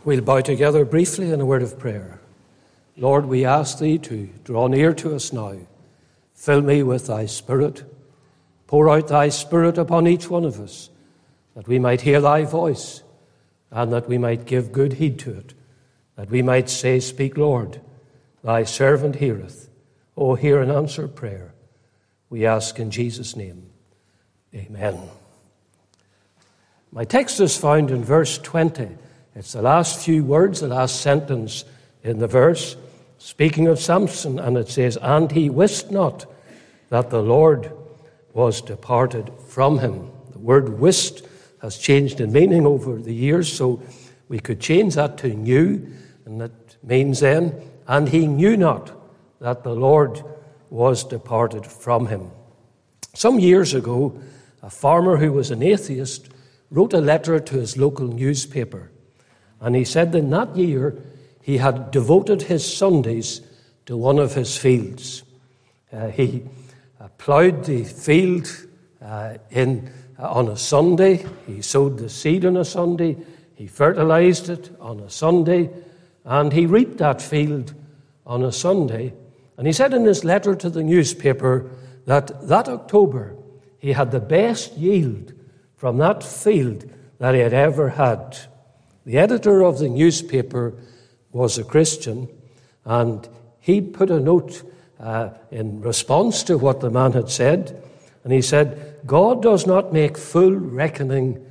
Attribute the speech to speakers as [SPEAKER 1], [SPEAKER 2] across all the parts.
[SPEAKER 1] We'll bow together briefly in a word of prayer. Lord, we ask Thee to draw near to us now. Fill me with Thy Spirit. Pour out Thy Spirit upon each one of us, that we might hear Thy voice, and that we might give good heed to it, that we might say, Speak, Lord, Thy servant heareth. O hear and answer prayer. We ask in Jesus' name. Amen. My text is found in verse 20. It's the last few words, the last sentence in the verse, speaking of Samson, and it says, And he wist not that the Lord was departed from him. The word wist has changed in meaning over the years, so we could change that to knew, and that means then, and he knew not that the Lord was departed from him. Some years ago, a farmer who was an atheist wrote a letter to his local newspaper, and he said in that year he had devoted his Sundays to one of his fields. He ploughed the field on a Sunday. He sowed the seed on a Sunday. He fertilized it on a Sunday. And he reaped that field on a Sunday. And he said in his letter to the newspaper that October he had the best yield from that field that he had ever had. The editor of the newspaper was a Christian, and he put a note in response to what the man had said, and he said, God does not make full reckoning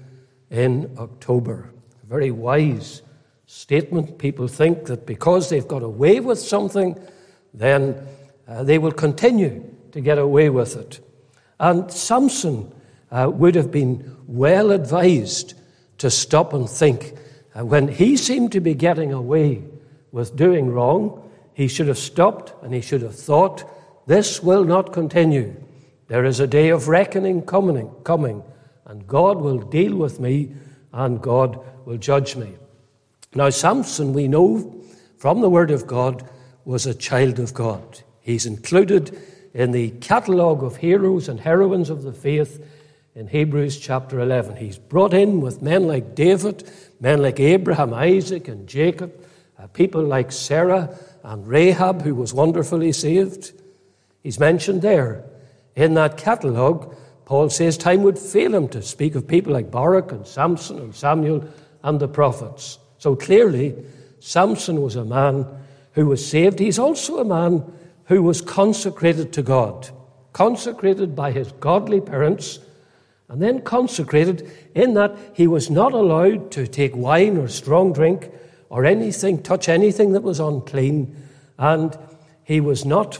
[SPEAKER 1] in October. A very wise statement. People think that because they've got away with something, then they will continue to get away with it. And Samson would have been well advised to stop and think. When he seemed to be getting away with doing wrong, he should have stopped and he should have thought, this will not continue. There is a day of reckoning coming, and God will deal with me and God will judge me. Now, Samson, we know from the Word of God, was a child of God. He's included in the catalogue of heroes and heroines of the faith in Hebrews chapter 11. He's brought in with men like David, men like Abraham, Isaac, and Jacob, people like Sarah and Rahab, who was wonderfully saved. He's mentioned there. In that catalogue, Paul says time would fail him to speak of people like Barak and Samson and Samuel and the prophets. So clearly, Samson was a man who was saved. He's also a man who was consecrated to God, consecrated by his godly parents, and then consecrated in that he was not allowed to take wine or strong drink or touch anything that was unclean, and he was not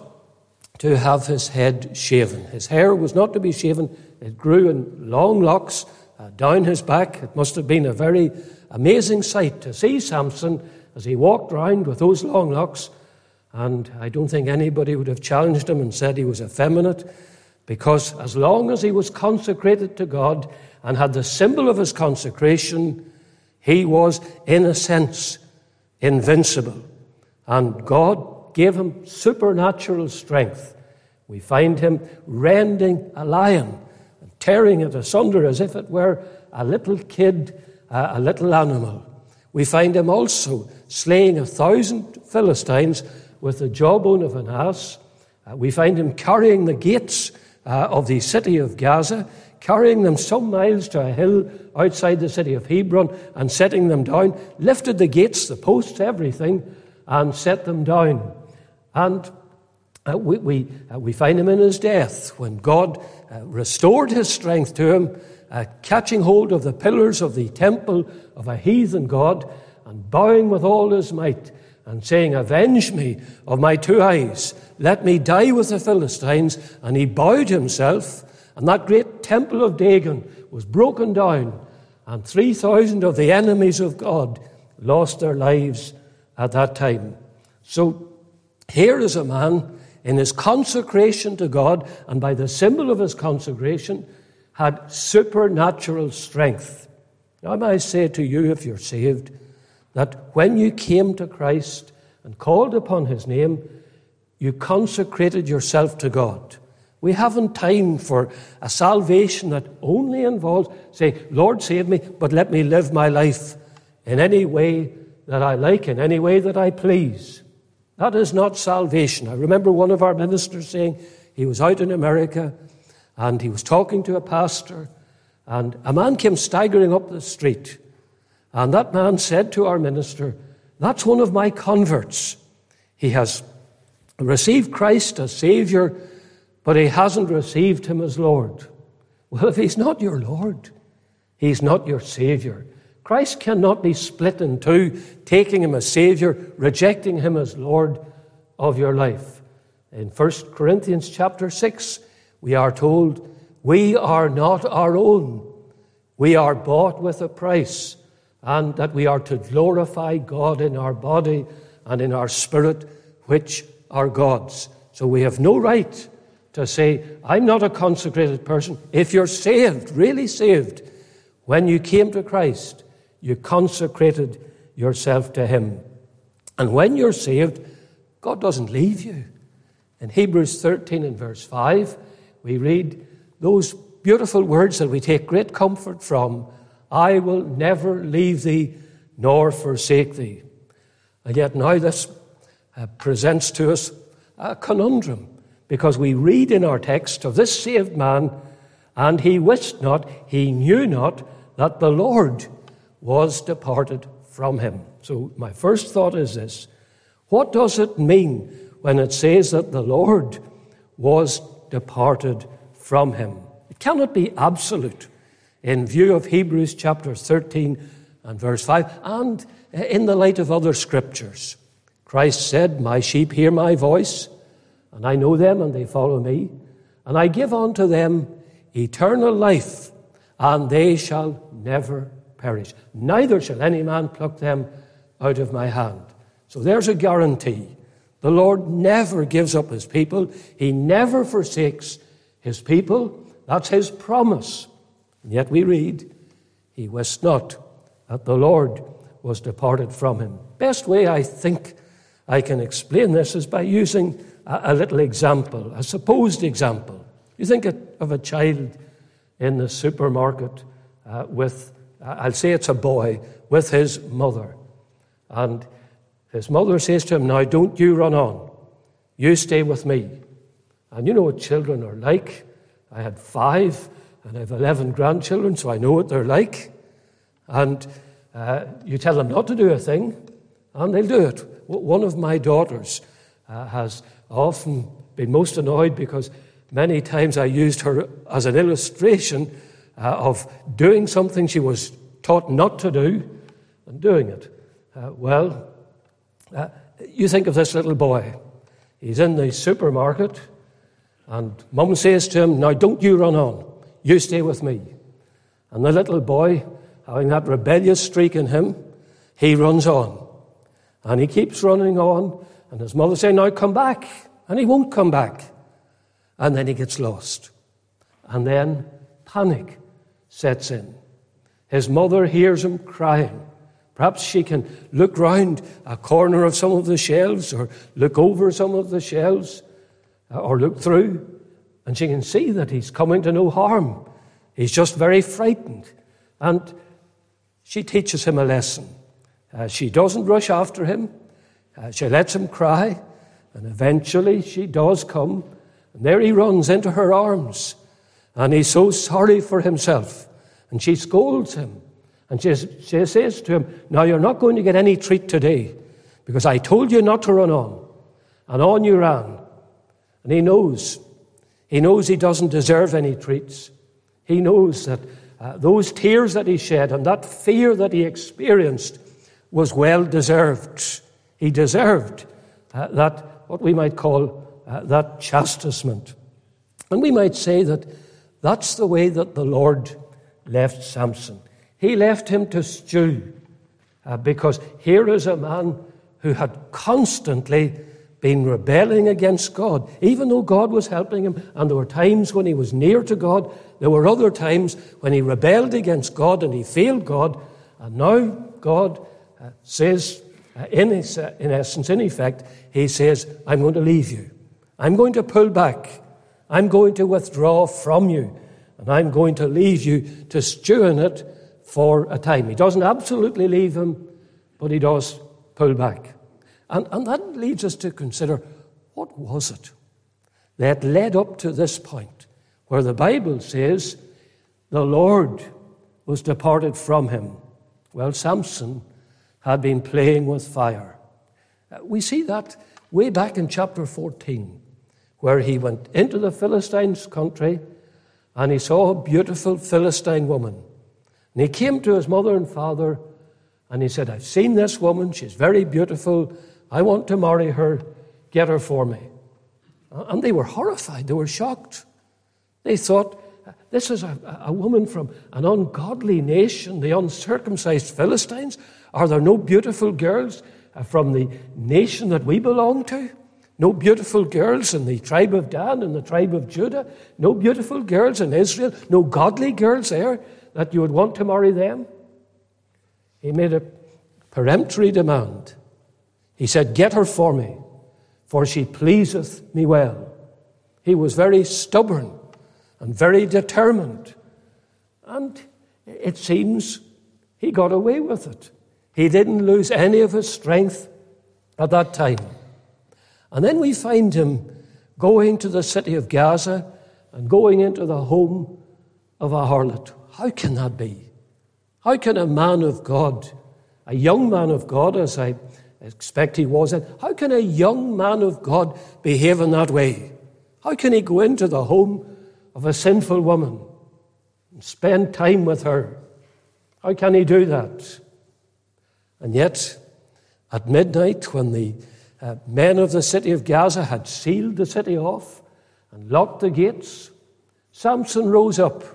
[SPEAKER 1] to have his head shaven. His hair was not to be shaven. It grew in long locks down his back. It must have been a very amazing sight to see Samson as he walked round with those long locks, and I don't think anybody would have challenged him and said he was effeminate, because as long as he was consecrated to God and had the symbol of his consecration, he was, in a sense, invincible. And God gave him supernatural strength. We find him rending a lion and tearing it asunder as if it were a little kid, a little animal. We find him also slaying 1,000 Philistines with the jawbone of an ass. We find him carrying the gates of the city of Gaza, carrying them some miles to a hill outside the city of Hebron and setting them down, lifted the gates, the posts, everything, and set them down. And we find him in his death when God restored his strength to him, catching hold of the pillars of the temple of a heathen god and bowing with all his might and saying, Avenge me of my 2 eyes. Let me die with the Philistines. And he bowed himself, and that great temple of Dagon was broken down, and 3,000 of the enemies of God lost their lives at that time. So here is a man in his consecration to God, and by the symbol of his consecration, had supernatural strength. Now, may I say to you, if you're saved, that when you came to Christ and called upon his name, you consecrated yourself to God. We haven't time for a salvation that only involves, say, Lord, save me, but let me live my life in any way that I like, in any way that I please. That is not salvation. I remember one of our ministers saying he was out in America and he was talking to a pastor, and a man came staggering up the street. And that man said to our minister, "That's one of my converts. He has received Christ as Savior, but he hasn't received him as Lord." Well, if he's not your Lord, he's not your Savior. Christ cannot be split in two, taking him as Savior, rejecting him as Lord of your life. In 1 Corinthians chapter 6, we are told, we are not our own. We are bought with a price, and that we are to glorify God in our body and in our spirit, which are God's. So we have no right to say, I'm not a consecrated person. If you're saved, really saved, when you came to Christ, you consecrated yourself to him. And when you're saved, God doesn't leave you. In Hebrews 13 and verse 5, we read those beautiful words that we take great comfort from. I will never leave thee nor forsake thee. And yet now this presents to us a conundrum, because we read in our text of this saved man, and he wist not, he knew not, that the Lord was departed from him. So my first thought is this: what does it mean when it says that the Lord was departed from him? It cannot be absolute in view of Hebrews chapter 13 and verse 5, and in the light of other scriptures. Christ said, my sheep hear my voice, and I know them, and they follow me, and I give unto them eternal life, and they shall never perish. Neither shall any man pluck them out of my hand. So there's a guarantee. The Lord never gives up his people. He never forsakes his people. That's his promise. And yet we read, he wist not that the Lord was departed from him. Best way I think I can explain this is by using a little example, a supposed example. You think of a child in the supermarket with, I'll say it's a boy, with his mother. And his mother says to him, now don't you run on. You stay with me. And you know what children are like. I had 5 and I have 11 grandchildren, so I know what they're like. And you tell them not to do a thing, and they'll do it. One of my daughters has often been most annoyed because many times I used her as an illustration of doing something she was taught not to do and doing it. You think of this little boy. He's in the supermarket, and Mum says to him, now don't you run on. You stay with me. And the little boy, having that rebellious streak in him, he runs on. And he keeps running on, and his mother says, now come back. And he won't come back. And then he gets lost. And then panic sets in. His mother hears him crying. Perhaps she can look round a corner of some of the shelves, or look over some of the shelves, or look through, and she can see that he's coming to no harm. He's just very frightened. And she teaches him a lesson. She doesn't rush after him. She lets him cry, and eventually she does come, and there he runs into her arms, and he's so sorry for himself, and she scolds him, and she says to him, now you're not going to get any treat today, because I told you not to run on, and on you ran. And he knows he doesn't deserve any treats. He knows that those tears that he shed and that fear that he experienced was well deserved. He deserved that, what we might call that chastisement. And we might say that that's the way that the Lord left Samson. He left him to stew, because here is a man who had constantly been rebelling against God, even though God was helping him, and there were times when he was near to God. There were other times when he rebelled against God and he failed God, and now God says, in essence, in effect, he says, I'm going to leave you. I'm going to pull back. I'm going to withdraw from you, and I'm going to leave you to stew in it for a time. He doesn't absolutely leave him, but he does pull back. And that leads us to consider, what was it that led up to this point where the Bible says the Lord was departed from him? Well, Samson had been playing with fire. We see that way back in chapter 14, where he went into the Philistines' country and he saw a beautiful Philistine woman. And he came to his mother and father and he said, I've seen this woman, she's very beautiful, I want to marry her, get her for me. And they were horrified, they were shocked. They thought, this is a woman from an ungodly nation, the uncircumcised Philistines. Are there no beautiful girls from the nation that we belong to? No beautiful girls in the tribe of Dan and the tribe of Judah? No beautiful girls in Israel? No godly girls there that you would want to marry them? He made a peremptory demand. He said, get her for me, for she pleaseth me well. He was very stubborn and very determined. And it seems he got away with it. He didn't lose any of his strength at that time. And then we find him going to the city of Gaza and going into the home of a harlot. How can that be? How can a man of God, a young man of God, as I expect he was, how can a young man of God behave in that way? How can he go into the home of a sinful woman and spend time with her? How can he do that? And yet, at midnight, when the men of the city of Gaza had sealed the city off and locked the gates, Samson rose up.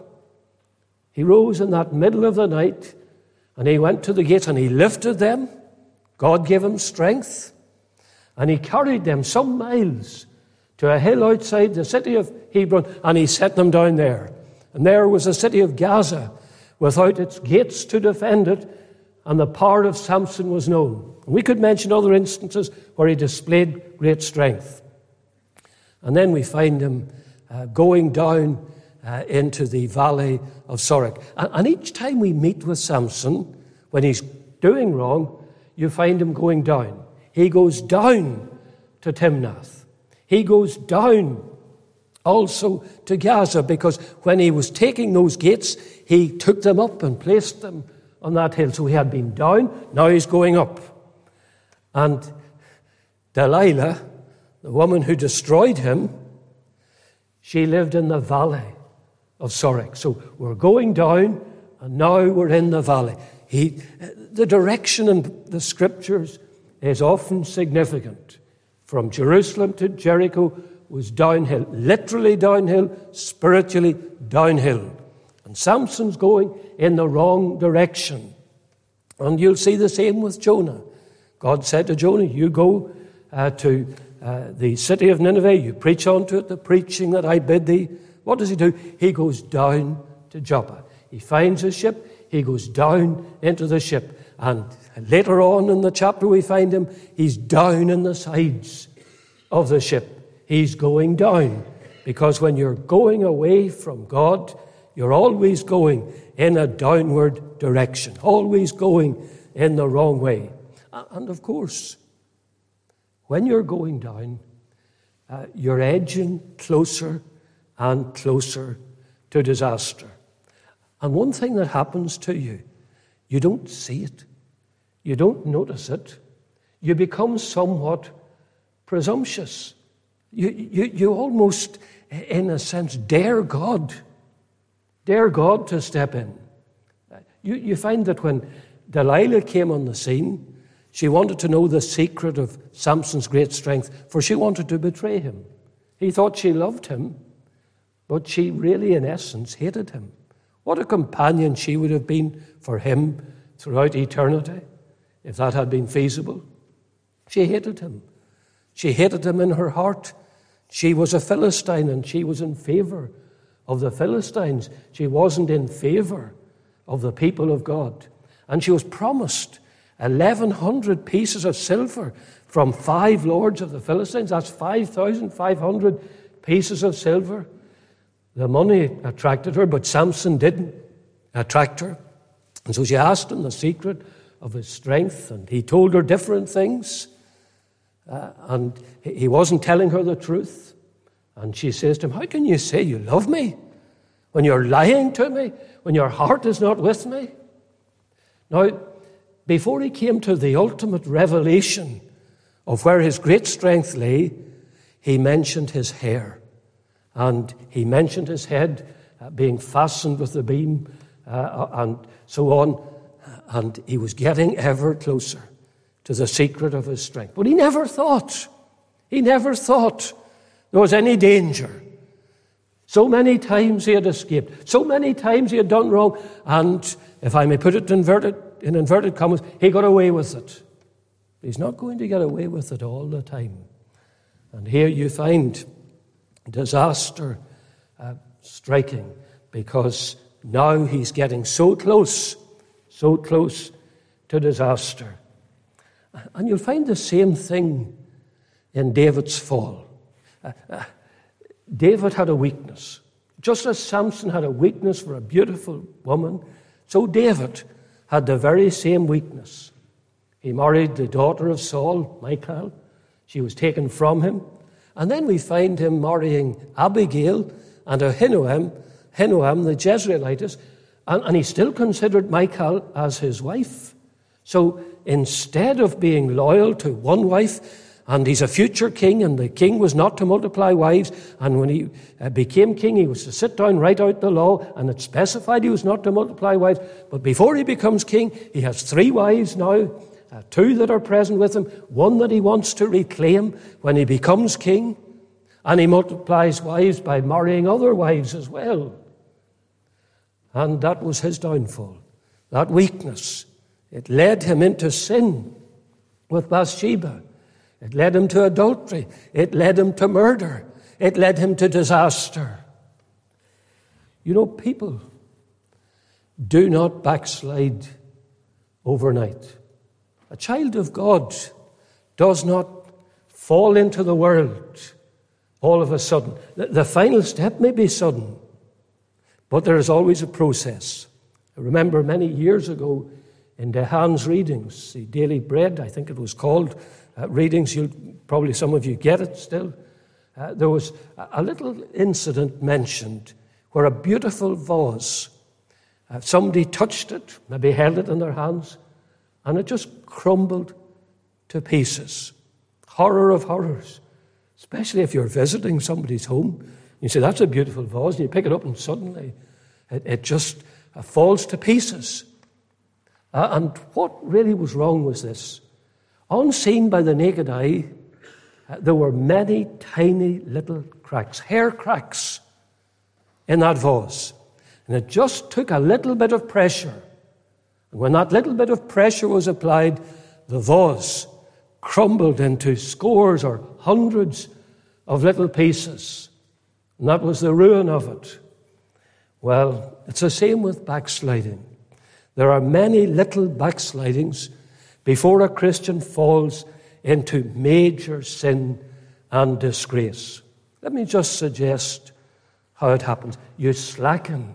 [SPEAKER 1] He rose in that middle of the night and he went to the gates and he lifted them. God gave him strength and he carried them some miles to a hill outside the city of Hebron, and he set them down there. And there was the city of Gaza without its gates to defend it, and the power of Samson was known. We could mention other instances where he displayed great strength. And then we find him going down into the valley of Sorek. And each time we meet with Samson, when he's doing wrong, you find him going down. He goes down to Timnath. He goes down also to Gaza, because when he was taking those gates, he took them up and placed them on that hill. So he had been down, now he's going up. And Delilah, the woman who destroyed him, she lived in the valley of Sorek. So we're going down, and now we're in the valley. The direction in the Scriptures is often significant. From Jerusalem to Jericho was downhill, literally downhill, spiritually downhill. And Samson's going in the wrong direction. And you'll see the same with Jonah. God said to Jonah, you go to the city of Nineveh, you preach unto it the preaching that I bid thee. What does he do? He goes down to Joppa. He finds a ship, he goes down into the ship. And later on in the chapter we find him, he's down in the sides of the ship. He's going down. Because when you're going away from God, you're always going in a downward direction, always going in the wrong way. And of course, when you're going down, you're edging closer and closer to disaster. And one thing that happens to you, you don't see it. You don't notice it. You become somewhat presumptuous. You almost, in a sense, dare God to step in. You find that when Delilah came on the scene, she wanted to know the secret of Samson's great strength, for she wanted to betray him. He thought she loved him, but she really, in essence, hated him. What a companion she would have been for him throughout eternity, if that had been feasible. She hated him. She hated him in her heart. She was a Philistine, and she was in favor of the Philistines. She wasn't in favor of the people of God. And she was promised 1,100 pieces of silver from 5 lords of the Philistines. That's 5,500 pieces of silver. The money attracted her, but Samson didn't attract her. And so she asked him the secret of his strength, and he told her different things, and he wasn't telling her the truth. And she says to him, how can you say you love me when you're lying to me, when your heart is not with me? Now, before he came to the ultimate revelation of where his great strength lay, he mentioned his hair. And he mentioned his head being fastened with the beam and so on. And he was getting ever closer to the secret of his strength. But he never thought there was any danger. So many times he had escaped. So many times he had done wrong. And if I may put it in inverted commas, he got away with it. He's not going to get away with it all the time. And here you find disaster striking, because now he's getting so close to disaster. And you'll find the same thing in David's fall. David had a weakness. Just as Samson had a weakness for a beautiful woman, so David had the very same weakness. He married the daughter of Saul, Michal. She was taken from him. And then we find him marrying Abigail and Ahinoam the Jezreelitess, and he still considered Michal as his wife. So instead of being loyal to one wife, and he's a future king, and the king was not to multiply wives, and when he became king, he was to sit down, write out the law, and it specified he was not to multiply wives. But before he becomes king, he has 3 wives now, 2 that are present with him, 1 that he wants to reclaim when he becomes king, and he multiplies wives by marrying other wives as well. And that was his downfall, that weakness. It led him into sin with Bathsheba. It led him to adultery. It led him to murder. It led him to disaster. You know, people do not backslide overnight. A child of God does not fall into the world all of a sudden. The final step may be sudden, but there is always a process. I remember many years ago in DeHaan's readings, the Daily Bread, I think it was called, readings, probably some of you get it still. There was a little incident mentioned where a beautiful vase, somebody touched it, maybe held it in their hands, and it just crumbled to pieces. Horror of horrors, especially if you're visiting somebody's home. You say, that's a beautiful vase, and you pick it up and suddenly it just falls to pieces. And what really was wrong was this. Unseen by the naked eye, there were many tiny little cracks, hair cracks in that vase. And it just took a little bit of pressure. And when that little bit of pressure was applied, the vase crumbled into scores or hundreds of little pieces. And that was the ruin of it. Well, it's the same with backsliding. There are many little backslidings before a Christian falls into major sin and disgrace. Let me just suggest how it happens. You slacken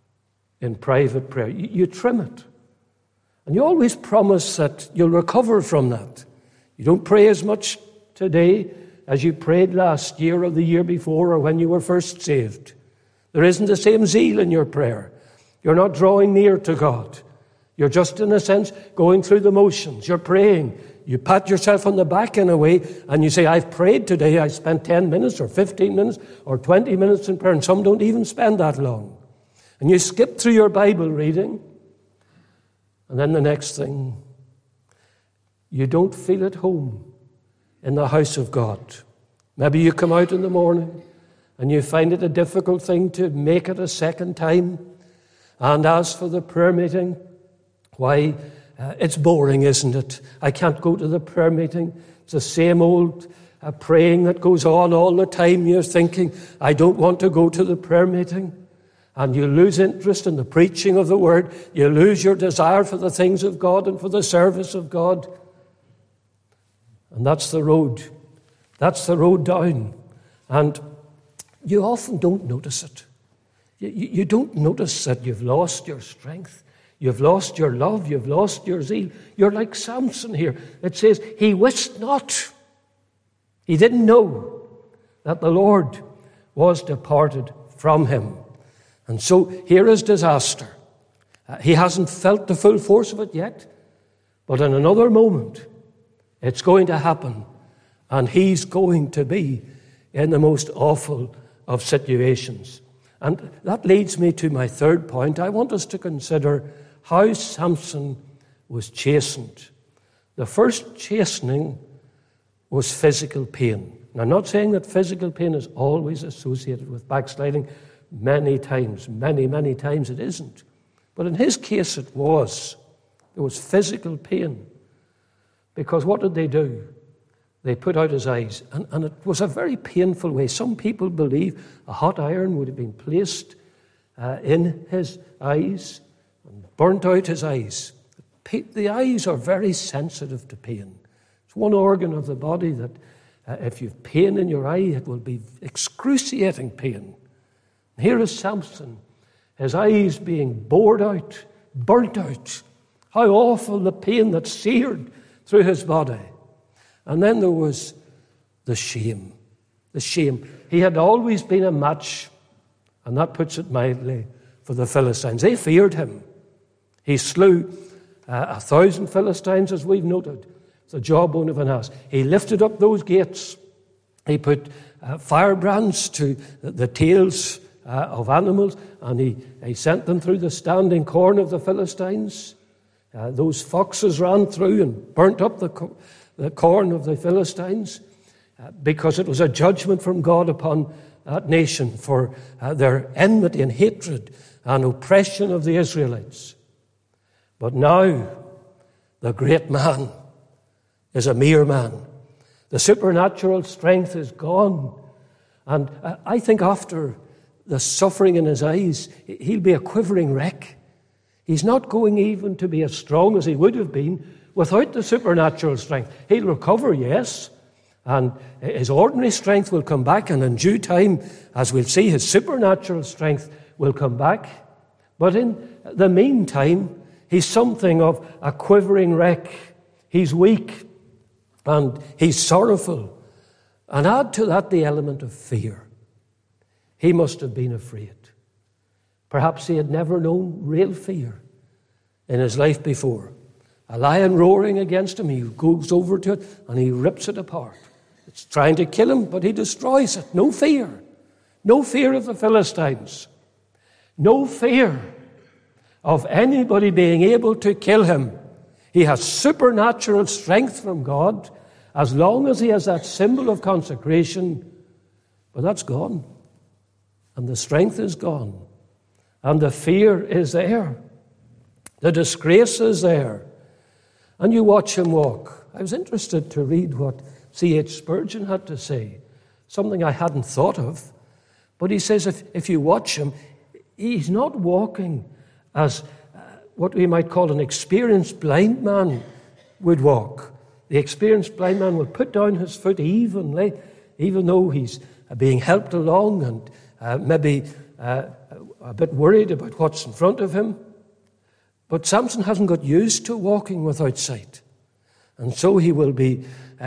[SPEAKER 1] in private prayer. You trim it. And you always promise that you'll recover from that. You don't pray as much today as you prayed last year or the year before or when you were first saved. There isn't the same zeal in your prayer. You're not drawing near to God. You're just, in a sense, going through the motions. You're praying. You pat yourself on the back in a way, and you say, I've prayed today. I spent 10 minutes or 15 minutes or 20 minutes in prayer, and some don't even spend that long. And you skip through your Bible reading, and then the next thing, you don't feel at home in the house of God. Maybe you come out in the morning, and you find it a difficult thing to make it a second time. And as for the prayer meeting, why, it's boring, isn't it? I can't go to the prayer meeting. It's the same old praying that goes on all the time. You're thinking, I don't want to go to the prayer meeting. And you lose interest in the preaching of the word. You lose your desire for the things of God and for the service of God. And that's the road. That's the road down. And you often don't notice it. You don't notice that you've lost your strength. You've lost your love. You've lost your zeal. You're like Samson here. It says, he wist not. He didn't know that the Lord was departed from him. And so here is disaster. He hasn't felt the full force of it yet, but in another moment, it's going to happen, and he's going to be in the most awful of situations. And that leads me to my third point. I want us to consider how Samson was chastened. The first chastening was physical pain. Now, I'm not saying that physical pain is always associated with backsliding. Many times it isn't. But in his case it was. There was physical pain. Because what did they do? They put out his eyes. And it was a very painful way. Some people believe a hot iron would have been placed in his eyes and burnt out his eyes. The eyes are very sensitive to pain. It's one organ of the body that if you've pain in your eye, it will be excruciating pain. Here is Samson, his eyes being bored out, burnt out. How awful the pain that seared through his body. And then there was the shame. The shame. He had always been a match, and that puts it mildly, for the Philistines. They feared him. He slew 1,000 Philistines, as we've noted. The jawbone of an ass. He lifted up those gates. He put firebrands to the tails of animals, and he sent them through the standing corn of the Philistines. Those foxes ran through and burnt up the corn of the Philistines because it was a judgment from God upon that nation for their enmity and hatred and oppression of the Israelites. But now the great man is a mere man. The supernatural strength is gone. And I think after the suffering in his eyes, he'll be a quivering wreck. He's not going even to be as strong as he would have been without the supernatural strength. He'll recover, yes, and his ordinary strength will come back, and in due time, as we'll see, his supernatural strength will come back. But in the meantime, he's something of a quivering wreck. He's weak, and he's sorrowful. And add to that the element of fear. He must have been afraid. Perhaps he had never known real fear in his life before. A lion roaring against him, he goes over to it and he rips it apart. It's trying to kill him, but he destroys it. No fear. No fear of the Philistines. No fear of anybody being able to kill him. He has supernatural strength from God as long as he has that symbol of consecration. But that's gone. And the strength is gone. And the fear is there. The disgrace is there. And you watch him walk. I was interested to read what C.H. Spurgeon had to say, something I hadn't thought of. But he says if you watch him, he's not walking as what we might call an experienced blind man would walk. The experienced blind man will put down his foot evenly, even though he's being helped along and maybe a bit worried about what's in front of him. But Samson hasn't got used to walking without sight. And so he will be,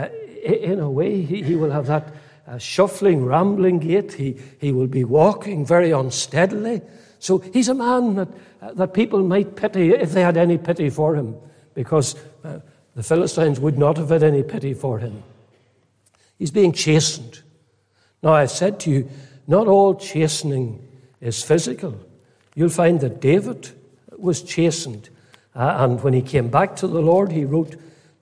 [SPEAKER 1] in a way, he will have that shuffling, rambling gait. He will be walking very unsteadily. So he's a man that people might pity if they had any pity for him, because the Philistines would not have had any pity for him. He's being chastened. Now, I said to you, not all chastening is physical. You'll find that David was chastened. And when he came back to the Lord, he wrote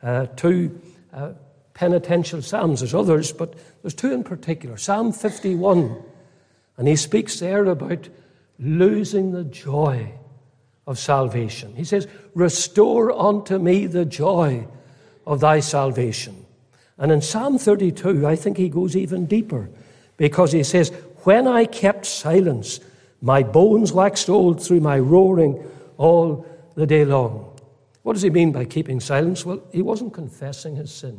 [SPEAKER 1] 2 penitential psalms. There's others, but there's 2 in particular. Psalm 51. And he speaks there about losing the joy of salvation. He says, "Restore unto me the joy of thy salvation." And in Psalm 32, I think he goes even deeper, because he says, "When I kept silence, my bones waxed old through my roaring all the day long." What does he mean by keeping silence? Well, he wasn't confessing his sin.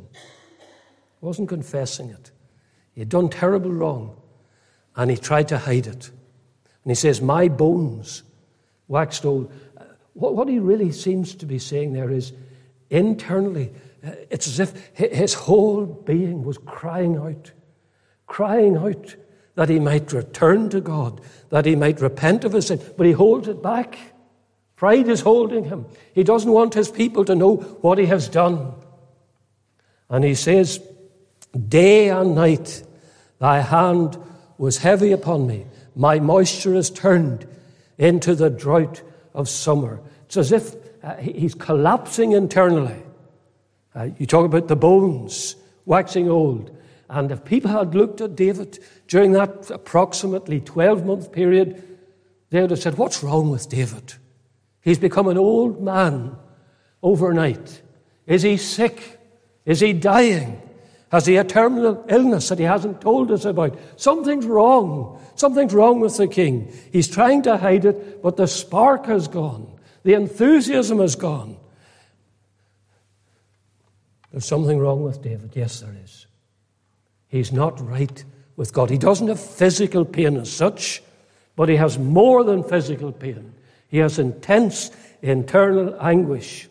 [SPEAKER 1] He wasn't confessing it. He had done terrible wrong, and he tried to hide it. And he says, "My bones waxed old." What he really seems to be saying there is, internally, it's as if his whole being was crying out that he might return to God, that he might repent of his sin, but he holds it back. Pride is holding him. He doesn't want his people to know what he has done. And he says, day and night thy hand was heavy upon me. My moisture is turned into the drought of summer. It's as if he's collapsing internally. You talk about the bones waxing old. And if people had looked at David during that approximately 12-month period, they would have said, what's wrong with David? He's become an old man overnight. Is he sick? Is he dying? Has he a terminal illness that he hasn't told us about? Something's wrong. Something's wrong with the king. He's trying to hide it, but the spark has gone. The enthusiasm has gone. There's something wrong with David. Yes, there is. He's not right with God. He doesn't have physical pain as such, but he has more than physical pain. He has intense internal anguish.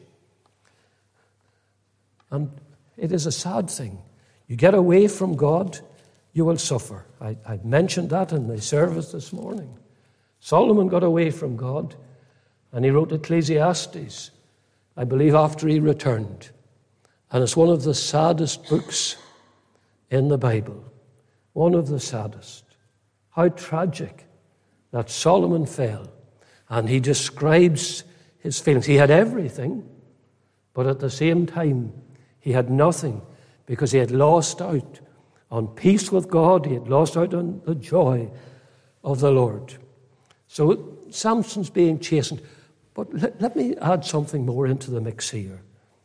[SPEAKER 1] And it is a sad thing. You get away from God, you will suffer. I mentioned that in the service this morning. Solomon got away from God, and he wrote Ecclesiastes, I believe, after he returned. And it's one of the saddest books in the Bible. One of the saddest. How tragic that Solomon fell. And he describes his feelings. He had everything, but at the same time, he had nothing because he had lost out on peace with God. He had lost out on the joy of the Lord. So Samson's being chastened. But let me add something more into the mix here.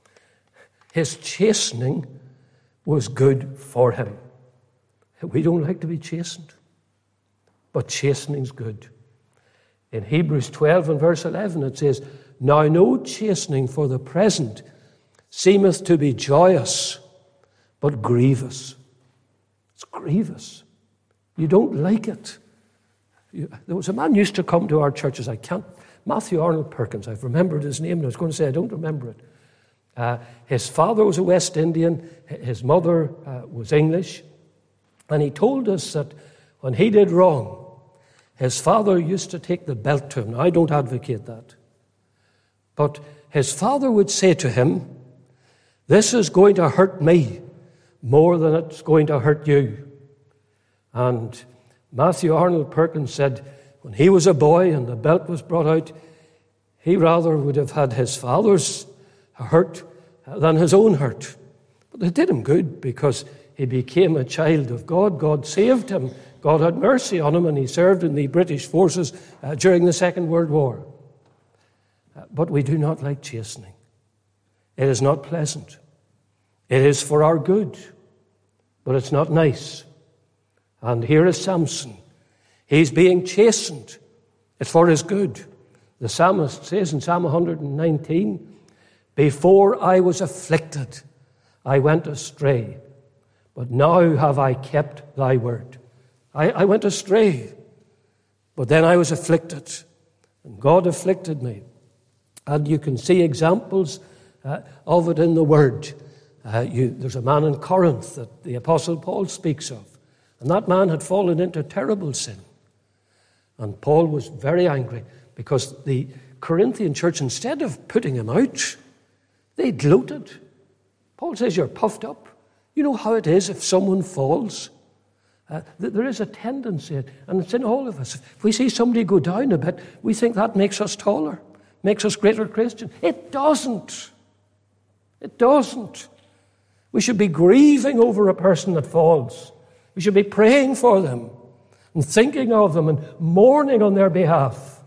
[SPEAKER 1] His chastening was good for him. We don't like to be chastened, but chastening's good. In Hebrews 12 and verse 11 it says, now no chastening for the present seemeth to be joyous, but grievous. It's grievous. You don't like it. There was a man who used to come to our churches. Matthew Arnold Perkins. I've remembered his name, and I was going to say I don't remember it. His father was a West Indian. His mother was English. And he told us that when he did wrong, his father used to take the belt to him. Now, I don't advocate that. But his father would say to him, this is going to hurt me more than it's going to hurt you. And Matthew Arnold Perkins said when he was a boy and the belt was brought out, he rather would have had his father's hurt than his own hurt. But it did him good because he became a child of God. God saved him. God had mercy on him, and he served in the British forces during the Second World War. But we do not like chastening. It is not pleasant. It is for our good, but it's not nice. And here is Samson. He's being chastened. It's for his good. The psalmist says in Psalm 119, before I was afflicted, I went astray, but now have I kept thy word. I went astray, but then I was afflicted, and God afflicted me. And you can see examples of it in the Word. There's a man in Corinth that the Apostle Paul speaks of, and that man had fallen into terrible sin. And Paul was very angry because the Corinthian church, instead of putting him out, they gloated. Paul says, you're puffed up. You know how it is if someone falls. There is a tendency, and it's in all of us. If we see somebody go down a bit, we think that makes us taller, makes us greater Christian. It doesn't. It doesn't. We should be grieving over a person that falls. We should be praying for them and thinking of them and mourning on their behalf.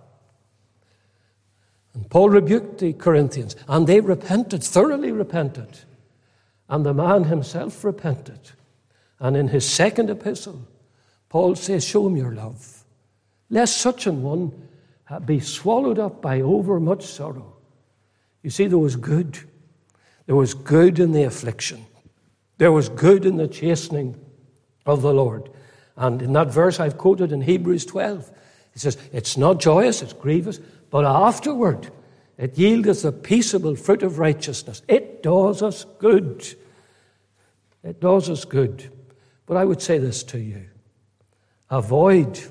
[SPEAKER 1] And Paul rebuked the Corinthians, and they repented, thoroughly repented. And the man himself repented. And in his second epistle, Paul says, show him your love, lest such an one be swallowed up by overmuch sorrow. You see, there was good. There was good in the affliction. There was good in the chastening of the Lord. And in that verse I've quoted in Hebrews 12, it says, it's not joyous, it's grievous, but afterward It yieldeth the peaceable fruit of righteousness. It does us good. It does us good. But I would say this to you. Avoid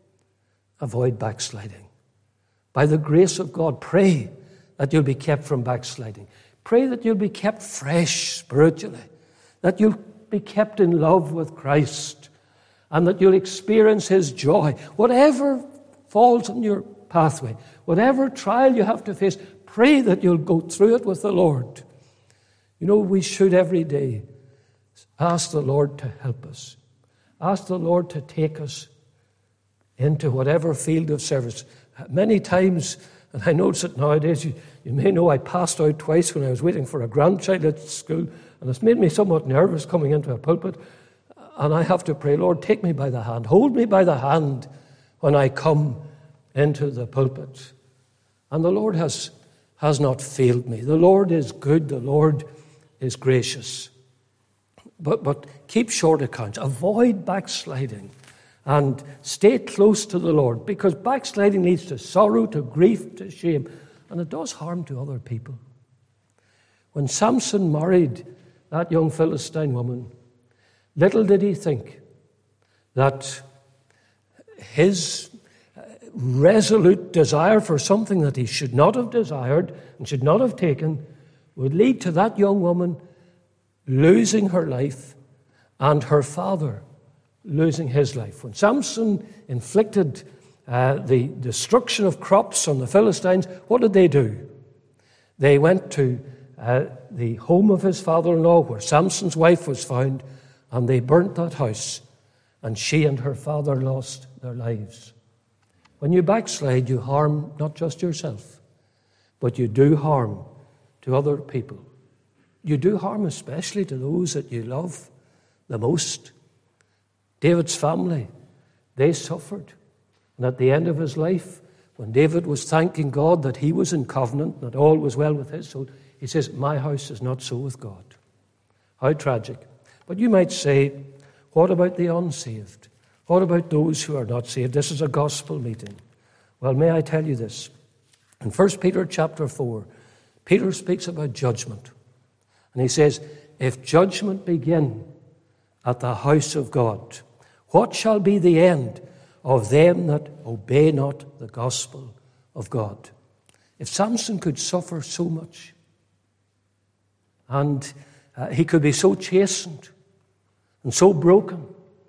[SPEAKER 1] backsliding. By the grace of God, pray that you'll be kept from backsliding. Pray that you'll be kept fresh spiritually, that you'll be kept in love with Christ, and that you'll experience His joy. Whatever falls on your pathway, whatever trial you have to face, pray that you'll go through it with the Lord. You know, we should every day ask the Lord to help us. Ask the Lord to take us into whatever field of service. Many times, and I notice it nowadays, you may know I passed out twice when I was waiting for a grandchild at school, and it's made me somewhat nervous coming into a pulpit, and I have to pray, Lord, take me by the hand, hold me by the hand when I come into the pulpit. And the Lord has not failed me. The Lord is good, the Lord is gracious. But keep short accounts. Avoid backsliding and stay close to the Lord, because backsliding leads to sorrow, to grief, to shame, and it does harm to other people. When Samson married that young Philistine woman, little did he think that his resolute desire for something that he should not have desired and should not have taken would lead to that young woman losing her life and her father losing his life. When Samson inflicted the destruction of crops on the Philistines, what did they do? They went to the home of his father-in-law where Samson's wife was found, and they burnt that house, and she and her father lost their lives. When you backslide, you harm not just yourself, but you do harm to other people. You do harm especially to those that you love the most. David's family, they suffered. And at the end of his life, when David was thanking God that he was in covenant, that all was well with his soul, he says, my house is not so with God. How tragic. But you might say, what about the unsaved? What about those who are not saved? This is a gospel meeting. Well, may I tell you this? In 1 Peter chapter 4, Peter speaks about judgment. And he says, if judgment begin at the house of God, what shall be the end of them that obey not the gospel of God? If Samson could suffer so much, and he could be so chastened and so broken,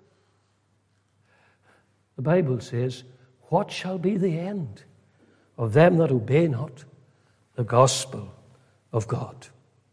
[SPEAKER 1] the Bible says, what shall be the end of them that obey not the gospel of God?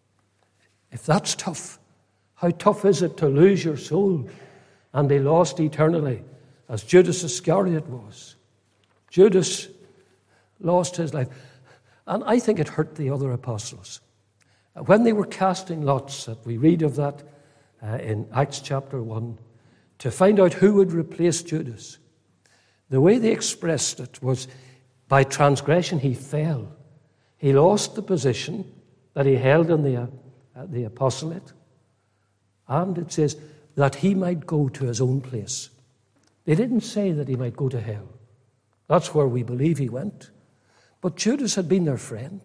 [SPEAKER 1] If that's tough, how tough is it to lose your soul and be lost eternally, as Judas Iscariot was? Judas lost his life. And I think it hurt the other apostles. When they were casting lots, that we read of that in Acts chapter 1, to find out who would replace Judas, the way they expressed it was, by transgression he fell. He lost the position that he held in the apostolate. And it says that he might go to his own place. They didn't say that he might go to hell. That's where we believe he went. But Judas had been their friend.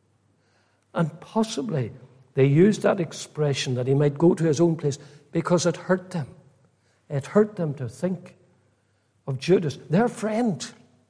[SPEAKER 1] And possibly they used that expression that he might go to his own place because it hurt them. It hurt them to think of Judas, their friend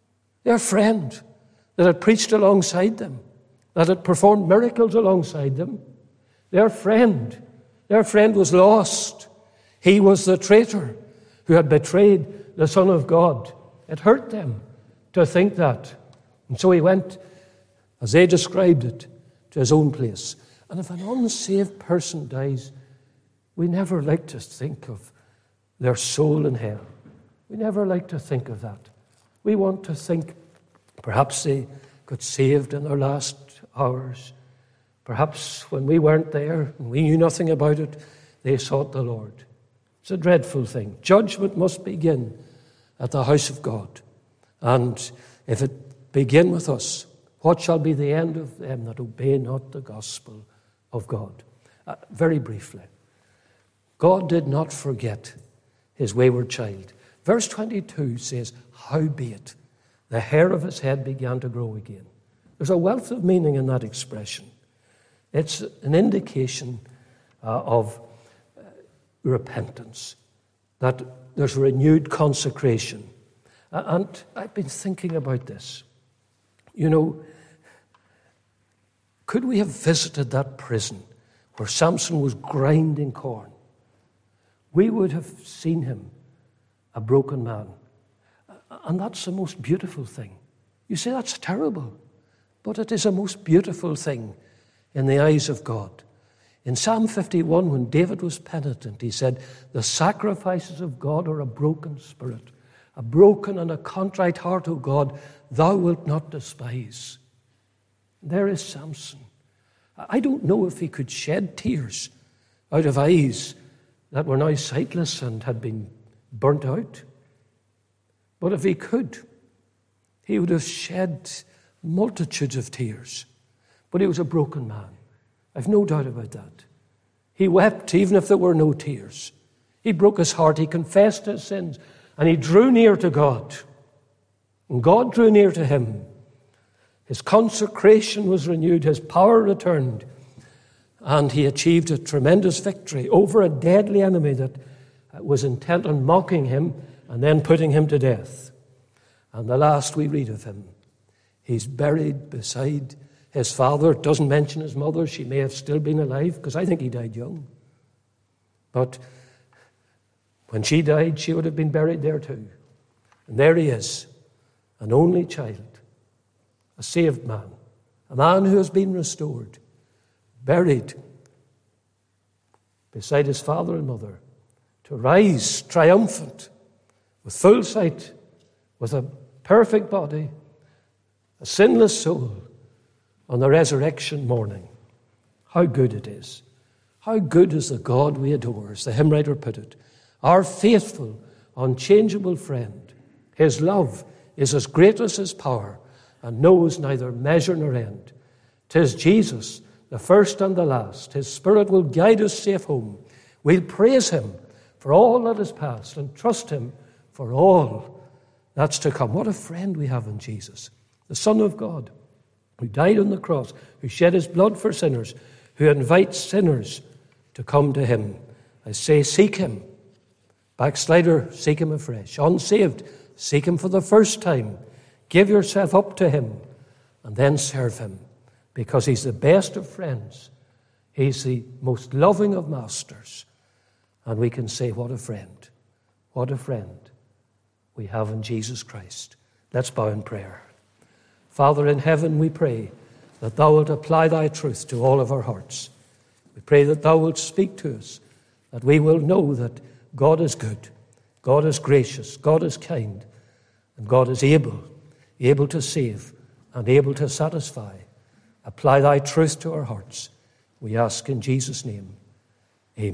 [SPEAKER 1] that had preached alongside them, that had performed miracles alongside them. Their friend was lost. He was the traitor who had betrayed the Son of God. It hurt them to think that. And so he went, as they described it, to his own place. And if an unsaved person dies, we never like to think of their soul in hell. We never like to think of that. We want to think perhaps they got saved in their last hours. Perhaps when we weren't there and we knew nothing about it, they sought the Lord. It's a dreadful thing. Judgment must begin at the house of God. And if it begin with us, what shall be the end of them that obey not the gospel of God? Very briefly, God did not forget his wayward child. Verse 22 says, howbeit, the hair of his head began to grow again. There's a wealth of meaning in that expression. It's an indication of repentance, that there's renewed consecration. And I've been thinking about this. You know, could we have visited that prison where Samson was grinding corn? We would have seen him a broken man. And that's the most beautiful thing. You say that's terrible, but it is a most beautiful thing in the eyes of God. In Psalm 51, when David was penitent, he said, "The sacrifices of God are a broken spirit. A broken and a contrite heart, O God, thou wilt not despise." There is Samson. I don't know if he could shed tears out of eyes that were now sightless and had been burnt out. But if he could, he would have shed multitudes of tears. But he was a broken man. I've no doubt about that. He wept even if there were no tears. He broke his heart. He confessed his sins. And he drew near to God. And God drew near to him. His consecration was renewed. His power returned. And he achieved a tremendous victory over a deadly enemy that was intent on mocking him and then putting him to death. And the last we read of him, he's buried beside his father. It doesn't mention his mother. She may have still been alive, because I think he died young. But when she died, she would have been buried there too. And there he is, an only child, a saved man, a man who has been restored, buried beside his father and mother, to rise triumphant, with full sight, with a perfect body, a sinless soul, on the resurrection morning. How good it is. How good is the God we adore, as the hymn writer put it. Our faithful, unchangeable friend. His love is as great as his power, and knows neither measure nor end. 'Tis Jesus, the first and the last. His Spirit will guide us safe home. We'll praise him for all that is past, and trust him for all that's to come. What a friend we have in Jesus, the Son of God, who died on the cross, who shed his blood for sinners, who invites sinners to come to him. I say, seek him. Backslider, seek him afresh. Unsaved, seek him for the first time. Give yourself up to him, and then serve him, because he's the best of friends. He's the most loving of masters. And we can say, what a friend we have in Jesus Christ. Let's bow in prayer. Father in heaven, we pray that thou wilt apply thy truth to all of our hearts. We pray that thou wilt speak to us, that we will know that God is good, God is gracious, God is kind, and God is able to save and able to satisfy. Apply thy truth to our hearts. We ask in Jesus' name.